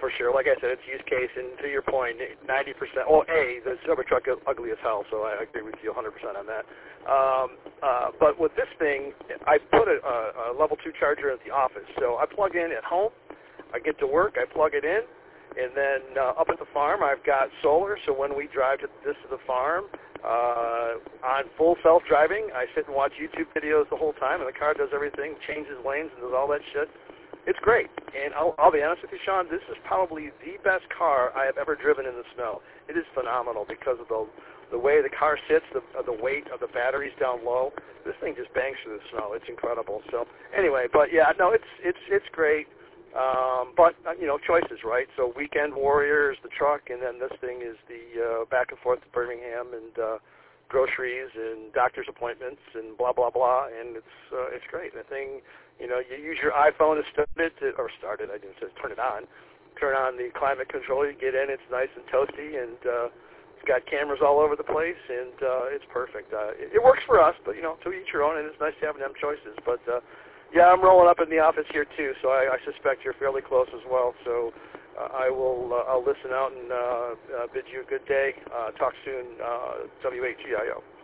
for sure. Like I said, it's use case, and to your point, 90%. Well, the Cybertruck is ugly as hell, so I agree with you 100% on that. But with this thing, I put a level 2 charger at the office, so I plug in at home. I get to work, I plug it in, and then up at the farm, I've got solar. So when we drive to the farm on full self-driving, I sit and watch YouTube videos the whole time, and the car does everything, changes lanes, and does all that shit. It's great, and I'll be honest with you, Sean, this is probably the best car I have ever driven in the snow. It is phenomenal because of the way the car sits, the weight of the batteries down low. This thing just bangs through the snow. It's incredible. So anyway, but yeah, no, it's great. But choices, right? So Weekend Warriors, the truck, and then this thing is the back and forth to Birmingham and groceries and doctor's appointments and blah blah blah, and it's great. The thing. You use your iPhone to start it, I didn't say turn it on. Turn on the climate control, you get in, it's nice and toasty, and it's got cameras all over the place, and it's perfect. It works for us, but, to each your own, and it's nice to have them choices. But, yeah, I'm rolling up in the office here, too, so I suspect you're fairly close as well. So I'll listen out and bid you a good day. Talk soon, WHGIO.